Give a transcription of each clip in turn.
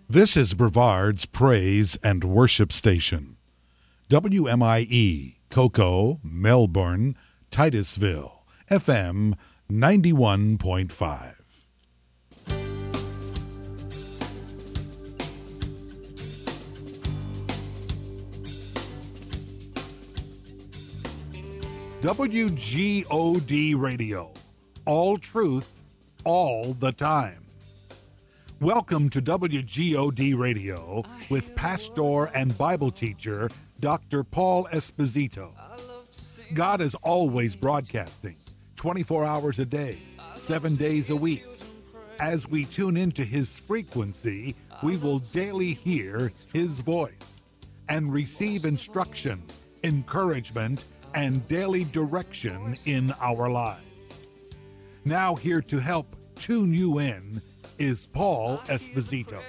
This is Brevard's Praise and Worship Station. WMIE, Cocoa, Melbourne, Titusville, FM 91.5. WGOD Radio. All truth, all the time. Welcome to WGOD Radio with pastor and Bible teacher Dr. Paul Esposito. God is always broadcasting 24 hours a day, 7 days a week. As we tune into his frequency, we will daily hear his voice and receive instruction, encouragement, and daily direction in our lives. Now here to help tune you in is Paul Esposito.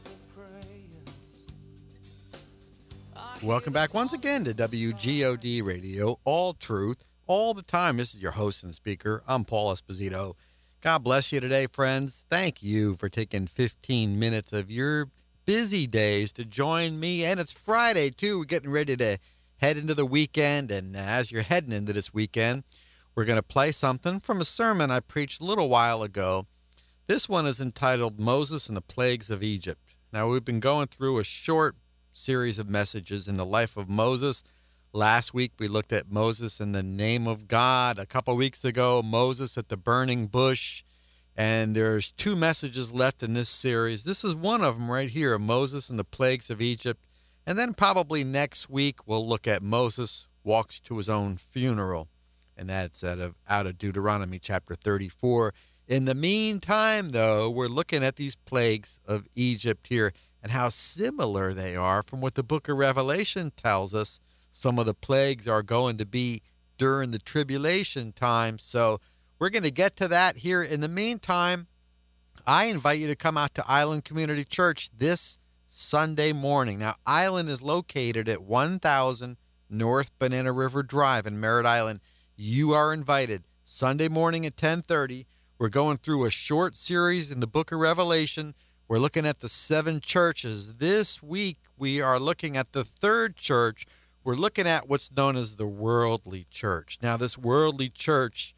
Welcome back once again to WGOD Radio, all truth, all the time. This is your host and speaker. I'm Paul Esposito. God bless you today, friends. Thank you for taking 15 minutes of your busy days to join me. And it's Friday, too. We're getting ready to head into the weekend. And as you're heading into this weekend, we're going to play something from a sermon I preached a little while ago. This one is entitled Moses and the Plagues of Egypt. Now, we've been going through a short series of messages in the life of Moses. Last week, we looked at Moses in the name of God. A couple weeks ago, Moses at the burning bush. And there's two messages left in this series. This is one of them right here, Moses and the Plagues of Egypt. And then probably next week, we'll look at Moses walks to his own funeral. And that's out of Deuteronomy chapter 34. In the meantime, though, we're looking at these plagues of Egypt here and how similar they are from what the book of Revelation tells us. Some of the plagues are going to be during the tribulation time. So we're going to get to that here. In the meantime, I invite you to come out to Island Community Church this Sunday morning. Now, Island is located at 1000 North Banana River Drive in Merritt Island. You are invited Sunday morning at 10:30. We're going through a short series in the book of Revelation. We're looking at the 7 churches. This week, we are looking at the 3rd church. We're looking at what's known as the worldly church. Now, this worldly church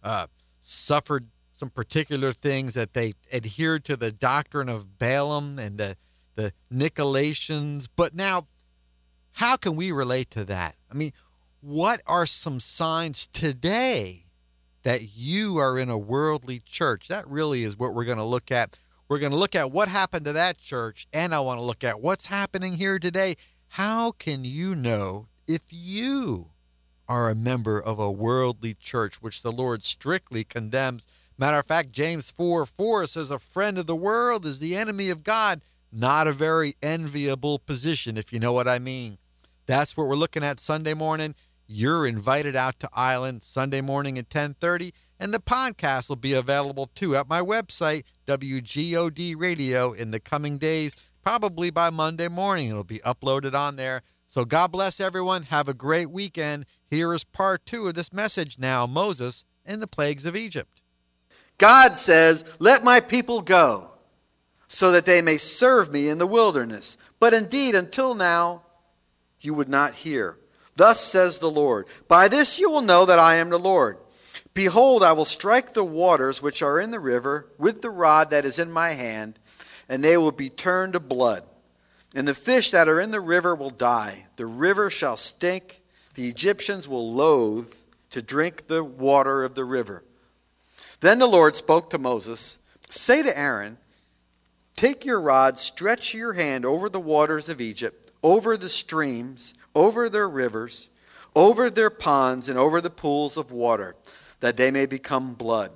suffered some particular things, that they adhered to the doctrine of Balaam and the Nicolaitans. But now, how can we relate to that? I mean, what are some signs today that you are in a worldly church? That really is what we're going to look at. We're going to look at what happened to that church, and I want to look at what's happening here today. How can you know if you are a member of a worldly church, which the Lord strictly condemns? Matter of fact, James 4:4 says, a friend of the world is the enemy of God. Not a very enviable position, if you know what I mean. That's what we're looking at Sunday morning. You're invited out to Island Sunday morning at 10:30, and the podcast will be available, too, at my website, WGOD Radio, in the coming days. Probably by Monday morning, it'll be uploaded on there. So God bless everyone. Have a great weekend. Here is part 2 of this message now, Moses and the Plagues of Egypt. God says, let my people go, so that they may serve me in the wilderness. But indeed, until now, you would not hear. Thus says the Lord, by this you will know that I am the Lord. Behold, I will strike the waters which are in the river with the rod that is in my hand, and they will be turned to blood. And the fish that are in the river will die. The river shall stink. The Egyptians will loathe to drink the water of the river. Then the Lord spoke to Moses, say to Aaron, take your rod, stretch your hand over the waters of Egypt, over the streams, over their rivers, over their ponds, and over the pools of water, that they may become blood.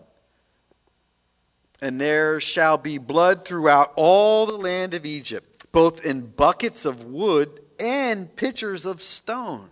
And there shall be blood throughout all the land of Egypt, both in buckets of wood and pitchers of stone.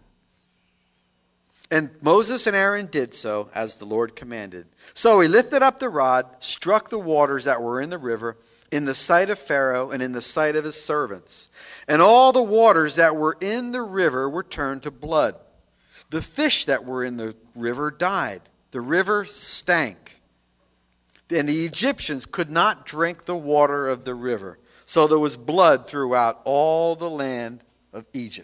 And Moses and Aaron did so as the Lord commanded. So he lifted up the rod, struck the waters that were in the river, in the sight of Pharaoh and in the sight of his servants. And all the waters that were in the river were turned to blood. The fish that were in the river died. The river stank. And the Egyptians could not drink the water of the river. So there was blood throughout all the land of Egypt.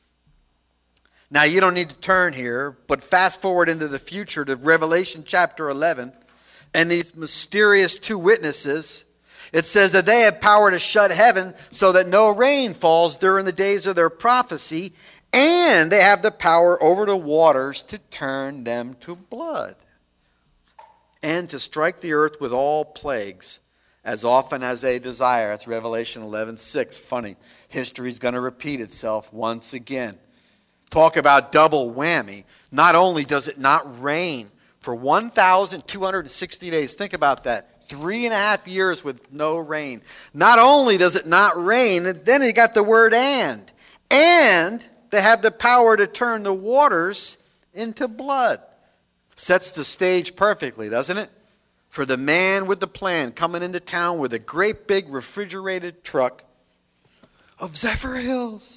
Now, you don't need to turn here, but fast forward into the future to Revelation chapter 11, and these mysterious two witnesses, it says that they have power to shut heaven so that no rain falls during the days of their prophecy, and they have the power over the waters to turn them to blood, and to strike the earth with all plagues as often as they desire. That's Revelation 11:6. Funny. History's going to repeat itself once again. Talk about double whammy. Not only does it not rain for 1,260 days. Think about that. 3.5 years with no rain. Not only does it not rain, then he got the word and. And they have the power to turn the waters into blood. Sets the stage perfectly, doesn't it? For the man with the plan coming into town with a great big refrigerated truck of Zephyr Hills.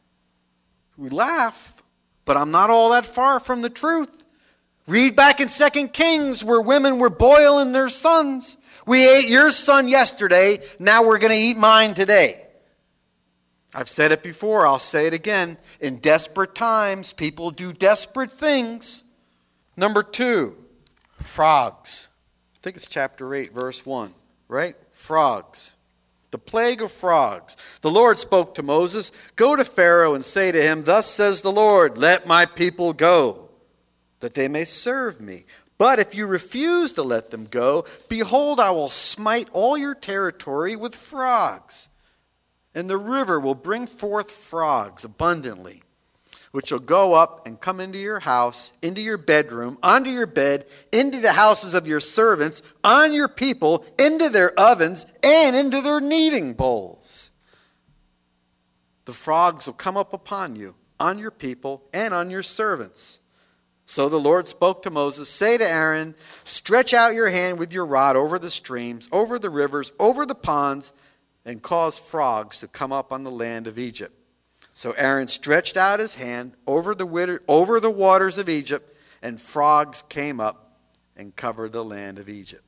We laugh, but I'm not all that far from the truth. Read back in 2 Kings where women were boiling their sons. We ate your son yesterday, now we're going to eat mine today. I've said it before, I'll say it again. In desperate times, people do desperate things. Number 2, frogs. I think it's chapter 8, verse 1, right? Frogs. The plague of frogs. The Lord spoke to Moses, "Go to Pharaoh and say to him, 'Thus says the Lord, let my people go, that they may serve me. But if you refuse to let them go, behold, I will smite all your territory with frogs. And the river will bring forth frogs abundantly, which will go up and come into your house, into your bedroom, onto your bed, into the houses of your servants, on your people, into their ovens, and into their kneading bowls.'" The frogs will come up upon you, on your people, and on your servants. So the Lord spoke to Moses, "Say to Aaron, stretch out your hand with your rod over the streams, over the rivers, over the ponds, and cause frogs to come up on the land of Egypt." So Aaron stretched out his hand over the waters of Egypt, and frogs came up and covered the land of Egypt.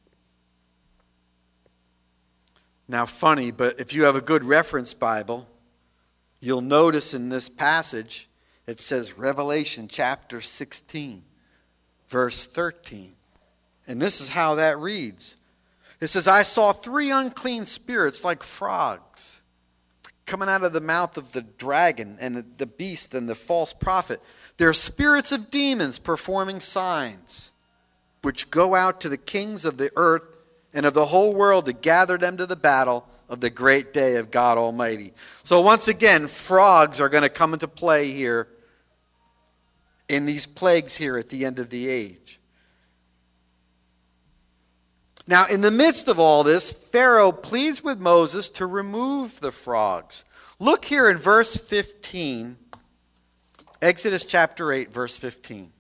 Now, funny, but if you have a good reference Bible, you'll notice in this passage, it says Revelation chapter 16, verse 13. And this is how that reads. It says, "I saw 3 unclean spirits like frogs coming out of the mouth of the dragon and the beast and the false prophet. They're spirits of demons performing signs, which go out to the kings of the earth and of the whole world to gather them to the battle of the great day of God Almighty." So once again, frogs are going to come into play here in these plagues here at the end of the age. Now, in the midst of all this, Pharaoh pleads with Moses to remove the frogs. Look here in verse 15, Exodus chapter 8, verse 15.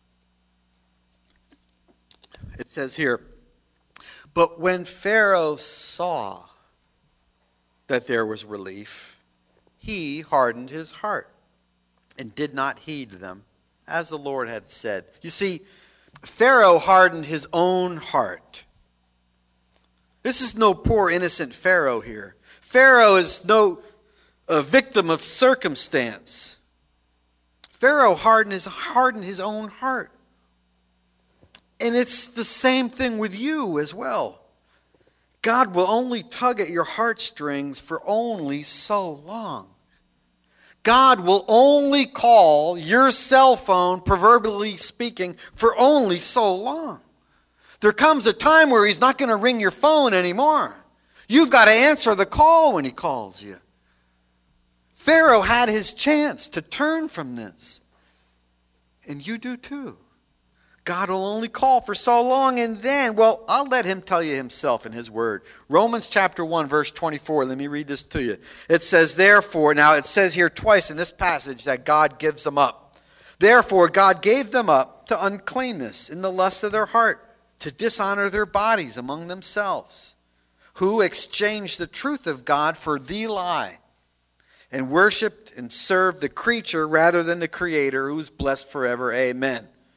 It says here, "But when Pharaoh saw that there was relief, he hardened his heart and did not heed them, as the Lord had said." You see, Pharaoh hardened his own heart. This is no poor innocent Pharaoh here. Pharaoh is no victim of circumstance. Pharaoh hardened his own heart. And it's the same thing with you as well. God will only tug at your heartstrings for only so long. God will only call your cell phone, proverbially speaking, for only so long. There comes a time where he's not going to ring your phone anymore. You've got to answer the call when he calls you. Pharaoh had his chance to turn from this. And you do too. God will only call for so long, and then, well, I'll let him tell you himself in his word. Romans chapter 1, verse 24. Let me read this to you. It says, therefore, now it says here twice in this passage that God gives them up. Therefore, God gave them up to uncleanness in the lust of their heart, to dishonor their bodies among themselves, who exchanged the truth of God for the lie, and worshipped and served the creature rather than the Creator, who is blessed forever. Amen.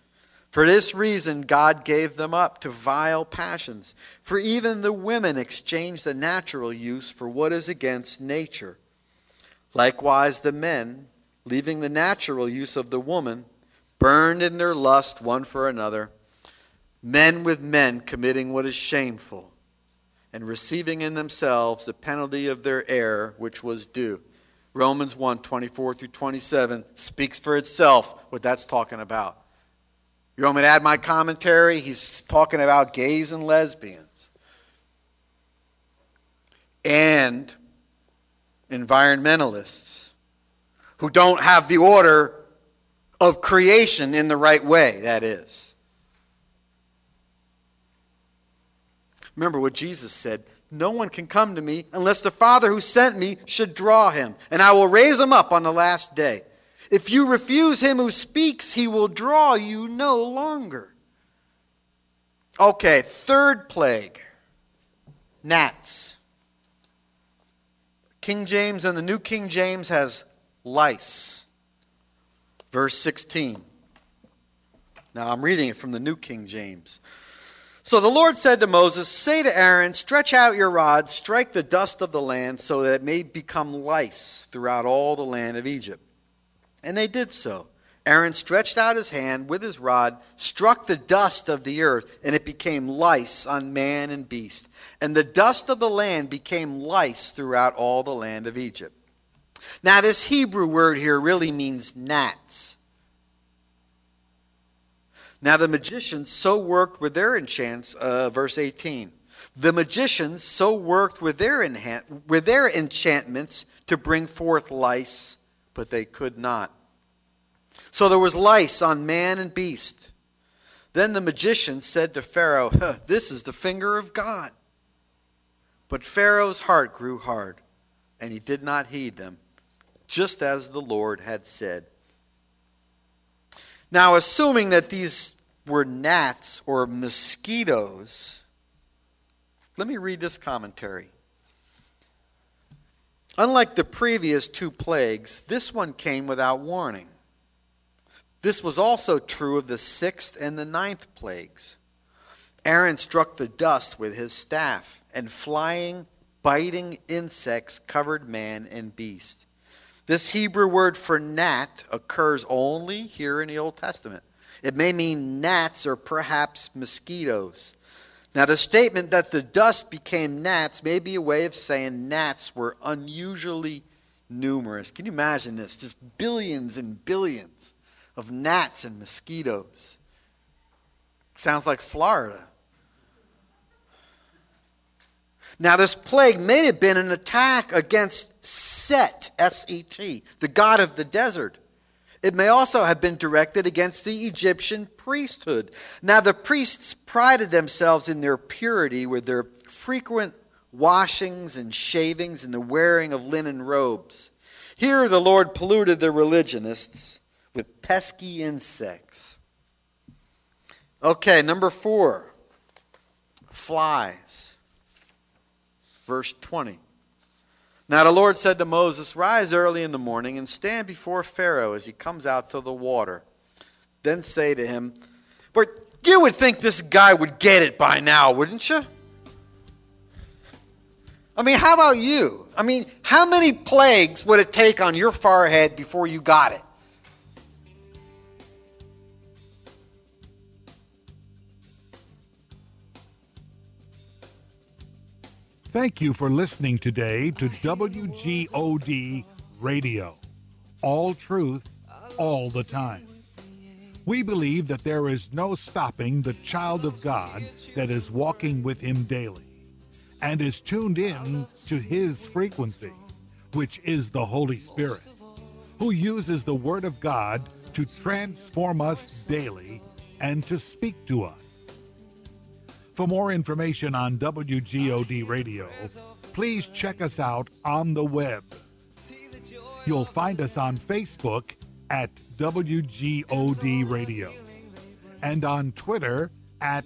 For this reason, God gave them up to vile passions. For even the women exchange the natural use for what is against nature. Likewise, the men, leaving the natural use of the woman, burned in their lust one for another, men with men committing what is shameful, and receiving in themselves the penalty of their error, which was due. Romans 1:24-27 speaks for itself what that's talking about. You want me to add my commentary? He's talking about gays and lesbians and environmentalists who don't have the order of creation in the right way, that is. Remember what Jesus said, no one can come to me unless the Father who sent me should draw him, and I will raise him up on the last day. If you refuse him who speaks, he will draw you no longer. Okay, third plague, gnats. King James and the New King James has lice. Verse 16. Now I'm reading it from the New King James. So the Lord said to Moses, say to Aaron, stretch out your rod, strike the dust of the land, so that it may become lice throughout all the land of Egypt. And they did so. Aaron stretched out his hand with his rod, struck the dust of the earth, and it became lice on man and beast. And the dust of the land became lice throughout all the land of Egypt. Now this Hebrew word here really means gnats. Now the magicians so worked with their enchants, verse 18. The magicians so worked with their enchantments to bring forth lice, but they could not. So there was lice on man and beast. Then the magician said to Pharaoh, this is the finger of God. But Pharaoh's heart grew hard, and he did not heed them, just as the Lord had said. Now, assuming that these were gnats or mosquitoes, let me read this commentary. Unlike the previous two plagues, this one came without warning. This was also true of the sixth and the ninth plagues. Aaron struck the dust with his staff, and flying, biting insects covered man and beast. This Hebrew word for gnat occurs only here in the Old Testament. It may mean gnats or perhaps mosquitoes. Now, the statement that the dust became gnats may be a way of saying gnats were unusually numerous. Can you imagine this? Just billions and billions of gnats and mosquitoes. Sounds like Florida. Now, this plague may have been an attack against Set, S-E-T, the god of the desert. It may also have been directed against the Egyptian priesthood. Now, the priests prided themselves in their purity with their frequent washings and shavings and the wearing of linen robes. Here, the Lord polluted the religionists with pesky insects. Okay, number 4, flies. Verse 20. Now the Lord said to Moses, rise early in the morning and stand before Pharaoh as he comes out to the water. Then say to him, but you would think this guy would get it by now, wouldn't you? I mean, how about you? I mean, how many plagues would it take on your forehead before you got it? Thank you for listening today to WGOD Radio. All truth, all the time. We believe that there is no stopping the child of God that is walking with him daily and is tuned in to his frequency, which is the Holy Spirit, who uses the Word of God to transform us daily and to speak to us. For more information on WGOD Radio, please check us out on the web. You'll find us on Facebook at WGOD Radio and on Twitter at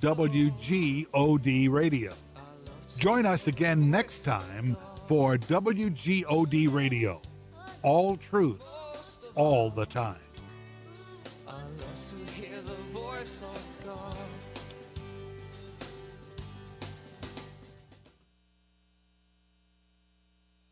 WGOD Radio. Join us again next time for WGOD Radio. All truth, all the time.